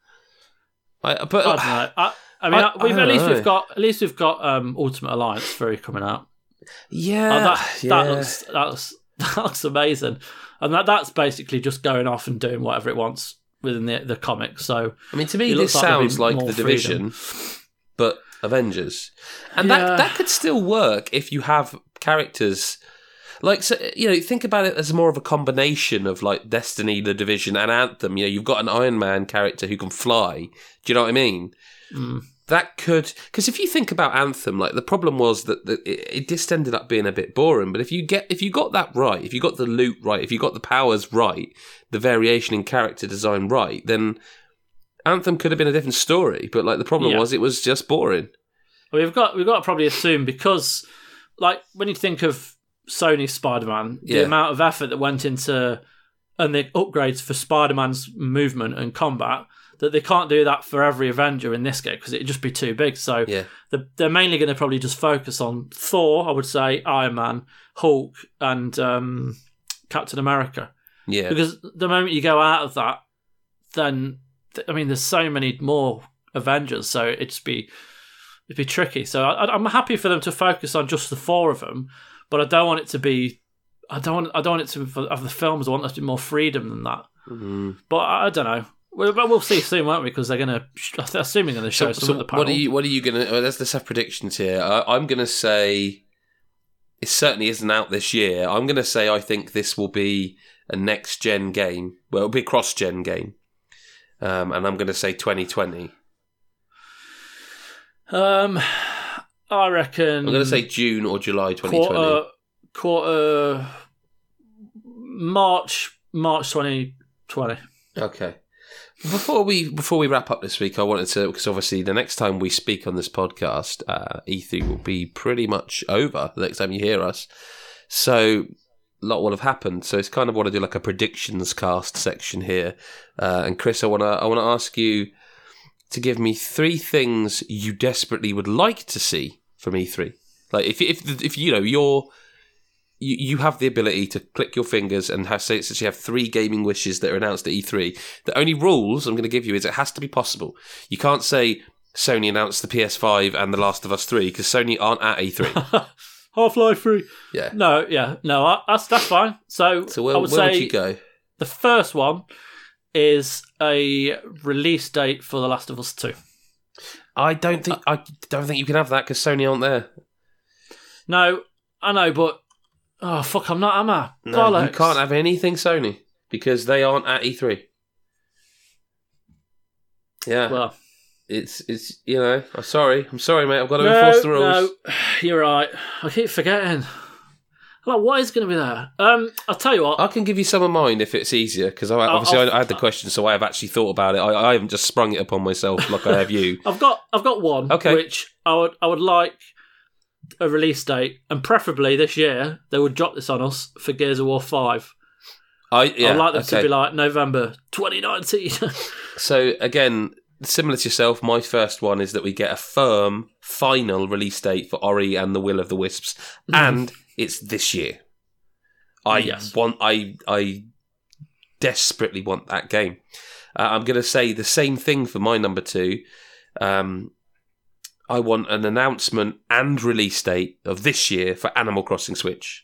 I, but I don't know. I, I mean, I- we've I at least don't we've got at least we've got um, Ultimate Alliance three coming out. yeah, Oh, that yeah. that looks that looks that looks amazing, and that that's basically just going off and doing whatever it wants within the the comics. So I mean, to me, it this looks like there'll be sounds like more the freedom. Division, but Avengers, and Yeah. that that could still work if you have characters. Like, so, you know, think about it as more of a combination of like Destiny, The Division, and Anthem. You know, you've got an Iron Man character who can fly. Do you know what I mean? Mm. That could, because if you think about Anthem, like the problem was that, that it, it just ended up being a bit boring. But if you get, if you got that right, if you got the loot right, if you got the powers right, the variation in character design right, then Anthem could have been a different story. But like the problem Yeah. was, it was just boring. We've got we've got to probably assume because, like, when you think of Sony Spider-Man, the Yeah. amount of effort that went into and the upgrades for Spider-Man's movement and combat, that they can't do that for every Avenger in this game because it'd just be too big. So Yeah. they're, they're mainly going to probably just focus on Thor, I would say, Iron Man, Hulk, and um, Captain America. Yeah. Because the moment you go out of that, then th- I mean, there's so many more Avengers, so it'd just be it'd be tricky. So I, I'm happy for them to focus on just the four of them, but I don't want it to be. I don't want. I don't want it to for, of the films. I want there to be more freedom than that. Mm. But I, I don't know. We'll, but we'll see soon, won't we? Because they're going to. Assuming going to show So, some so of the panel. what are you? What are you gonna? Oh, let's let's have predictions here. I, I'm gonna say it certainly isn't out this year. I'm gonna say I think this will be a next gen game. Well, it'll be a cross gen game, um, and I'm gonna say twenty twenty. Um, I reckon. I'm gonna say June or July twenty twenty. quarter, quarter March, March twenty twenty. Okay. Before we before we wrap up this week, I wanted to, because obviously the next time we speak on this podcast, uh, E three will be pretty much over. The next time you hear us, so a lot will have happened. So it's kind of want to do like a predictions cast section here. Uh, and Chris, I wanna I wanna ask you to give me three things you desperately would like to see from E three. Like if if if you know you're. You, you have the ability to click your fingers and have say since you have three gaming wishes that are announced at E three. The only rules I'm going to give you is it has to be possible. You can't say Sony announced the P S five and The Last of Us three because Sony aren't at E three. Half-Life three. Yeah. No, yeah, no, I, that's that's fine. So, So where, I where would say would you go? the first one is a release date for The Last of Us two. I don't think I don't think you can have that because Sony aren't there. No, I know, but oh fuck, I'm not, am I? No, Bollocks. you can't have anything Sony because they aren't at E three. Yeah. Well, It's it's you know I'm sorry I'm sorry mate I've got to no, enforce the rules. no, you're right. I keep forgetting. Like, what is going to be there? Um, I'll tell you what. I can give you some of mine if it's easier because I, obviously I'll- I, I had the question, so I have actually thought about it. I, I haven't just sprung it upon myself like I have you. I've got I've got one Okay. which I would I would like a release date, and preferably this year they would drop this on us for Gears of War five. I yeah I'd like them okay. to be like November twenty nineteen. So again, similar to yourself, my first one is that we get a firm final release date for Ori and the Will of the Wisps, and it's this year. I Yes. want I I desperately want that game. Uh, I'm going to say the same thing for my number two. Um, I want an announcement and release date of this year for Animal Crossing Switch.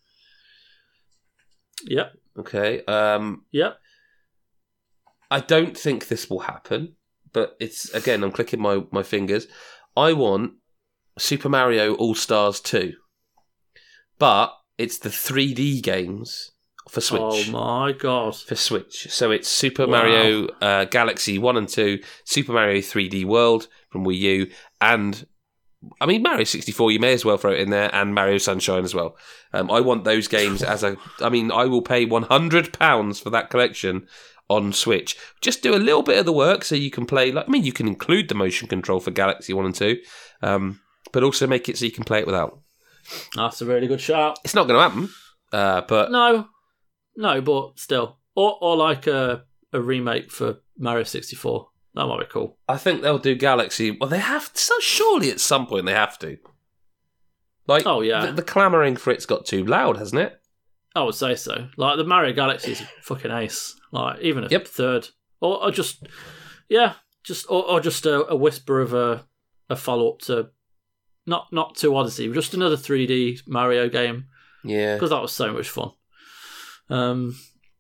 Yep, Okay. Um, yep. I don't think this will happen, but it's again, I'm clicking my, my fingers. I want Super Mario All Stars two, but it's the three D games for Switch. Oh my god. For Switch. So it's Super Wow. Mario uh, Galaxy one and two, Super Mario three D World from Wii U, and I mean Mario sixty-four, you may as well throw it in there, and Mario Sunshine as well. Um, I want those games as a... I mean, I will pay one hundred pounds for that collection on Switch. Just do a little bit of the work so you can play... Like, I mean, you can include the motion control for Galaxy one and two, um, but also make it so you can play it without. That's a really good shout. It's not going to happen, uh, but... No, no, but still. Or or like a, a remake for Mario sixty-four. That might be cool. I think they'll do Galaxy. Well, they have so surely at some point they have to. Like, Oh, yeah. the, the clamouring for it's got too loud, hasn't it? I would say so. Like, the Mario Galaxy is fucking ace. Like, even a Yep. third. Or, or just, yeah, just or, or just a, a whisper of a, a follow-up to, not not to Odyssey, but just another three D Mario game. Yeah. Because that was so much fun. Um,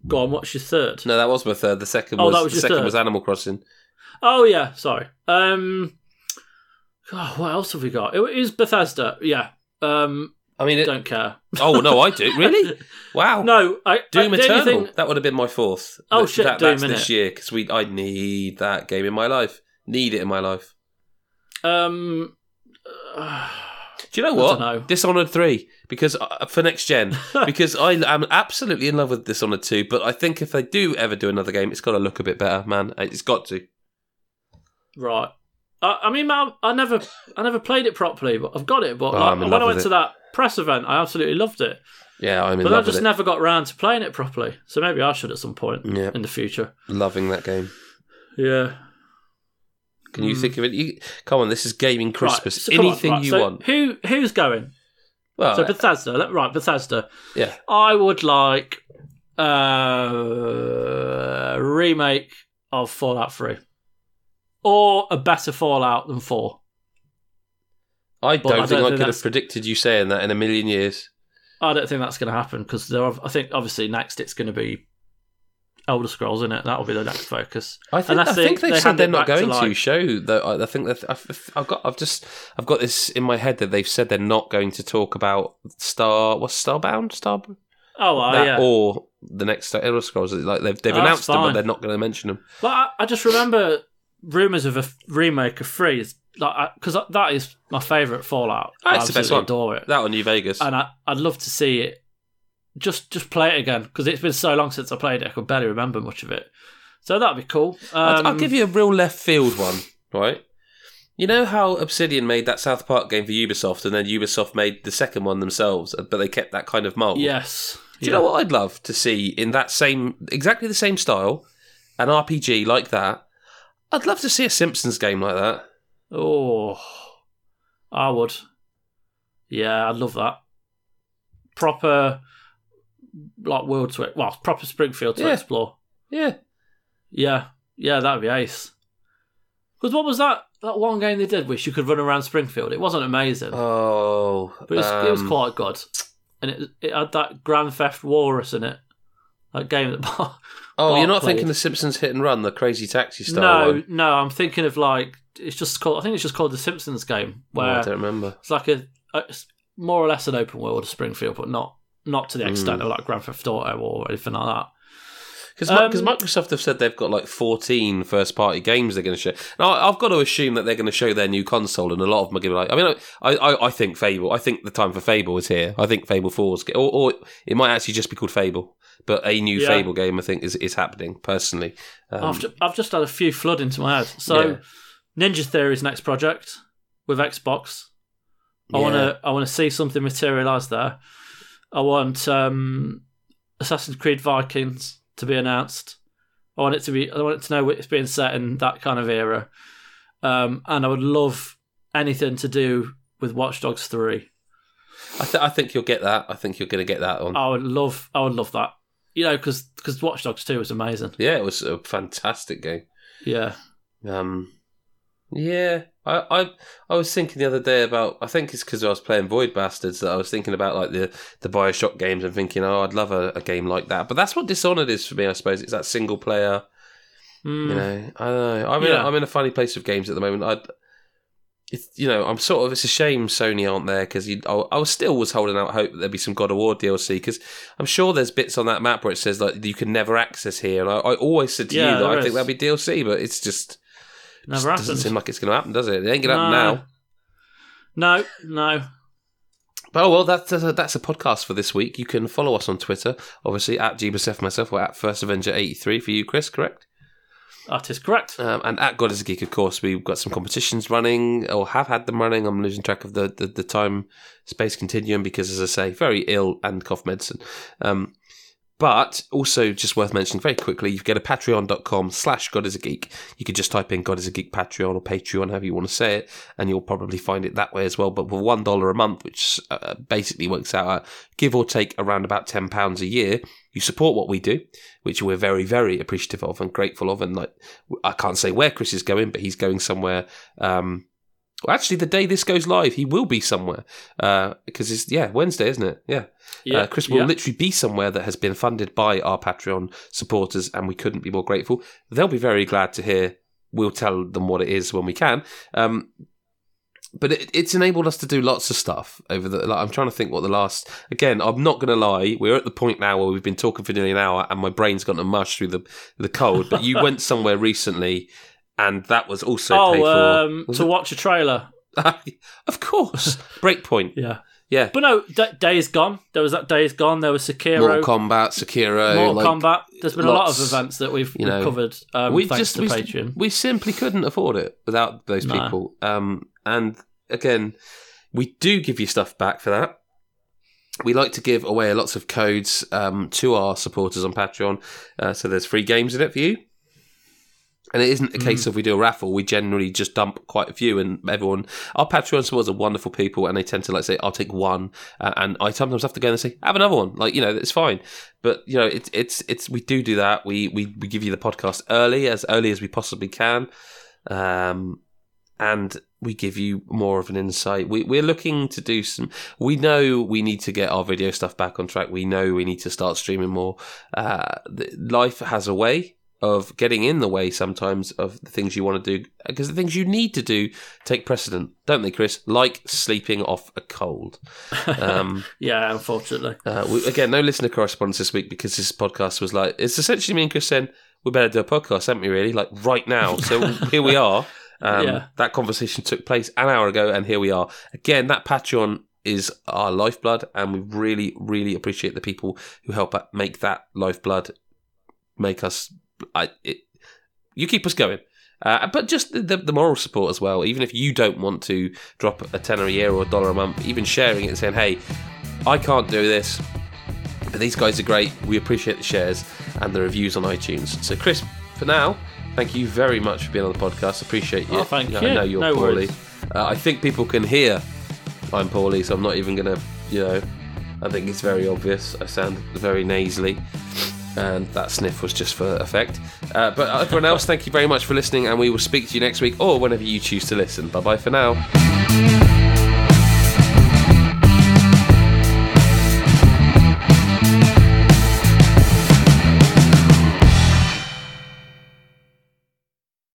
Go on, what's your third? No, that was my third. The second Oh, was, that was the your second third. was Animal Crossing. Oh, yeah, sorry. Um, God, what else have we got? It is Bethesda, yeah. Um, I mean, it, don't care. oh no, I do really. Wow. No, I Doom I, the only Eternal. thing- That would have been my fourth. Oh, That- shit, that, Doom, that's innit? this year because we. I need that game in my life. Need it in my life. Um, uh, Do you know I what? don't know. Dishonored three because uh, for next gen because I am absolutely in love with Dishonored two. But I think if they do ever do another game, it's got to look a bit better, man. It's got to. right. I, I mean, I, I never, I never played it properly, but I've got it. But Oh, like, I'm in when love I went with to it. that press event, I absolutely loved it. Yeah, I'm in But I love just with it. never got round to playing it properly. So maybe I should at some point Yeah. in the future. Loving that game. Yeah. Can you Mm. think of it? You, come on, this is gaming Christmas. Right, so come on, Anything right, you so want. Who who's going? Well, So Bethesda, let- right? Bethesda. yeah. I would like uh, a remake of Fallout three, or a better Fallout than four. I But don't I think don't I think could that's- have predicted you saying that in a million years. I don't think that's going to happen because I think obviously next it's going to be Elder Scrolls, isn't it? That'll be the next focus. I think, Unless I they- think they've they said hand they're it not back to, going to, like- show that. I I think that I've, I've got. I've just. I've got this in my head that they've said they're not going to talk about Star. What's Starbound? Star. Oh, uh, that yeah. or the next Elder Scrolls. Like they've they've Oh, that's announced them, but fine. they're not going to mention them. But I, I just remember rumours of a f- remake of three, like because that is my favourite Fallout. Oh, I it's the best absolutely one. adore it, That or New Vegas. and I, I'd love to see it. Just just play it again because it's been so long since I played it. I could barely remember much of it. So that'd be cool. I'll, Um, I'll give you a real left field one, right? You know how Obsidian made that South Park game for Ubisoft, and then Ubisoft made the second one themselves, but they kept that kind of mold. Yes. Do you know what I'd love to see in that same, exactly the same style, an R P G like that? I'd love to see a Simpsons game like that. Oh, I would. Yeah, I'd love that. Proper, like world to well, proper Springfield to Yeah. explore. Yeah. Yeah, yeah, that'd be ace. Because what was that? That one game they did, which you could run around Springfield. It wasn't amazing, Oh. but it was, it was um, quite good, and it it had that Grand Theft Walrus in it. That game that. Oh, Bart you're not played. thinking the Simpsons Hit and Run, the Crazy Taxi style No, one? no, I'm thinking of like it's just called. I think it's just called the Simpsons game, Oh, where I don't remember. it's like a, a it's more or less an open world of Springfield, but not not to the extent Hmm. of like Grand Theft Auto or anything like that. Because Um, Microsoft have said they've got like fourteen first-party games they're going to show. Now, I've got to assume that they're going to show their new console, and a lot of them are going to be like... I mean, I, I, I think Fable... I think the time for Fable is here. I think Fable four is... Or, or it might actually just be called Fable. But a new Yeah. Fable game, I think, is, is happening, personally. Um, I've, ju- I've just had a few flood into my head. So, Yeah. Ninja Theory's next project with Xbox. I Yeah. want to I want to see something materialise there. I want um, Assassin's Creed Vikings to be announced. I want it to be. I want it to know it's being set in that kind of era, um, and I would love anything to do with Watch Dogs three. I, th- I think you'll get that. I think you're going to get that on. I would love. I would love that. You know, because because Watch Dogs two was amazing. Yeah, it was a fantastic game. Yeah. Um, yeah, I, I I was thinking the other day about. I think it's because I was playing Void Bastards that I was thinking about like the, the Bioshock games and thinking, oh, I'd love a, a game like that. But that's what Dishonored is for me, I suppose. It's that single player. Mm. You know, I don't know. I'm in, Yeah. a, I'm in a funny place with games at the moment. I'd, it's you know, I'm sort of. It's a shame Sony aren't there because I, I was still was holding out hope that there'd be some God of War D L C because I'm sure there's bits on that map where it says like you can never access here, and I, I always said to Yeah, you that I there think is. that'd be D L C, but it's just. Never Just doesn't happened. seem like it's going to happen, does it? It ain't going to happen No. now. No, no. Oh, well, that's a, that's a podcast for this week. You can follow us on Twitter, obviously, at GBSF myself, or at First Avenger eighty-three for you, Chris, correct? That is correct. Um, and at God is a Geek, of course, we've got some competitions running, or have had them running. I'm losing track of the, the, the time-space continuum because, as I say, very ill and cough medicine. Um, But also, just worth mentioning very quickly, you get a patreon.com slash God is a Geek. You could just type in God is a Geek Patreon or Patreon, however you want to say it, and you'll probably find it that way as well. But for one dollar a month, which uh, basically works out at give or take around about ten pounds a year, you support what we do, which we're very, very appreciative of and grateful of. And like, I can't say where Chris is going, but he's going somewhere um, Well, actually, the day this goes live, he will be somewhere uh, because it's yeah Wednesday, isn't it? Yeah, Yeah, uh, Chris will yeah. literally be somewhere that has been funded by our Patreon supporters, and we couldn't be more grateful. They'll be very glad to hear. We'll tell them what it is when we can. Um, but it, it's enabled us to do lots of stuff over the. Like, I'm trying to think what the last. Again, I'm not going to lie. We're at the point now where we've been talking for nearly an hour, and my brain's gone to mush through the the cold. But you went somewhere recently. And that was also oh, paid for. Um, was to it? watch a trailer. Of course. Breakpoint. Yeah. Yeah. But no, D- Days Gone. There was that Days Gone. There was Sekiro. Mortal Kombat, Sekiro. Mortal like, Kombat. There's been a lot of lots, events that we've, you we've know, covered um, we thanks just, to we, Patreon. We simply couldn't afford it without those No. people. Um, and again, we do give you stuff back for that. We like to give away lots of codes um, to our supporters on Patreon. Uh, so there's free games in it for you. And it isn't a case mm. of we do a raffle. We generally just dump quite a few, and everyone, our Patreon supporters are wonderful people, and they tend to like say, "I'll take one," uh, and I sometimes have to go and say, "Have another one." Like, you know, it's fine. But you know, it's it's it's we do do that. We we we give you the podcast early, as early as we possibly can, um, and we give you more of an insight. We we're looking to do some. We know we need to get our video stuff back on track. We know we need to start streaming more. Uh, life has a way of getting in the way sometimes of the things you want to do, because the things you need to do take precedent, don't they, Chris? Like sleeping off a cold. Um, yeah, unfortunately. Uh, we, again, no listener correspondence this week because this podcast was like, it's essentially me and Chris saying, we better do a podcast, haven't we, really? Like right now. So here we are. Um, yeah. That conversation took place an hour ago, and here we are. Again, that Patreon is our lifeblood, and we really, really appreciate the people who help make that lifeblood make us... I, it, you keep us going, uh, but just the, the moral support as well. Even if you don't want to drop a tenner a year or a dollar a month, even sharing it and saying, "Hey, I can't do this, but these guys are great." We appreciate the shares and the reviews on iTunes. So, Chris, for now, thank you very much for being on the podcast. Appreciate you. Oh, thank you. I know you're no poorly. worries. Uh, I think people can hear I'm poorly, so I'm not even gonna. You know, I think it's very obvious. I sound very nasally. And that sniff was just for effect. Uh, but everyone else, thank you very much for listening, and we will speak to you next week or whenever you choose to listen. Bye bye for now.